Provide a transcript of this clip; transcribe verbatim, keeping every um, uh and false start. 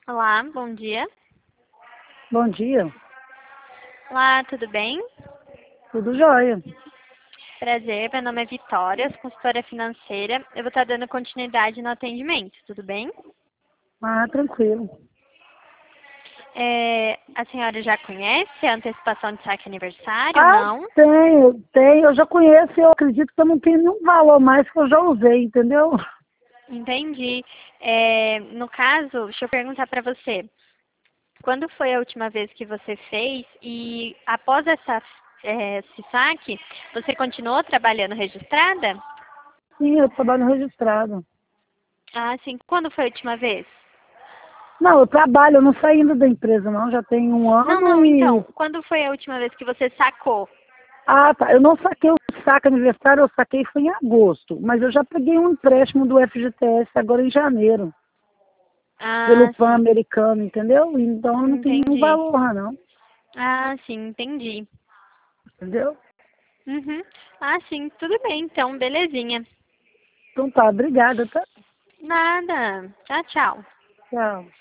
Olá, bom dia. Bom dia, Olá, tudo bem? tudo jóia. Prazer, meu nome é Vitória, sou consultora financeira. Eu vou estar dando continuidade no atendimento, tudo bem? Ah, tranquilo. É, a senhora já conhece a antecipação de saque aniversário? Ah, Não? tenho, tenho, eu já conheço e eu acredito que eu não tenho nenhum valor mais que eu já usei, entendeu? Entendi. É, no caso, deixa eu perguntar para você. Quando foi a última vez que você fez e após essa, é, esse saque, você continuou trabalhando registrada? Sim, eu trabalho registrado. Ah, sim. Quando foi a última vez? Não, eu trabalho, eu não saí ainda da empresa não, já tem um Não, ano não, e... então, quando foi a última vez que você sacou? Ah, tá, eu não saquei o saque aniversário, eu saquei foi em agosto, mas eu já peguei um empréstimo do F G T S agora em janeiro, pelo Ah, Pan sim, americano, entendeu? Então eu não tenho nenhum entendi. valor lá não, Ah, sim, entendi. entendeu? Uhum. Ah, sim, tudo bem, então, belezinha. Então tá, obrigada, tá? Nada. Tchau, tchau. Tchau.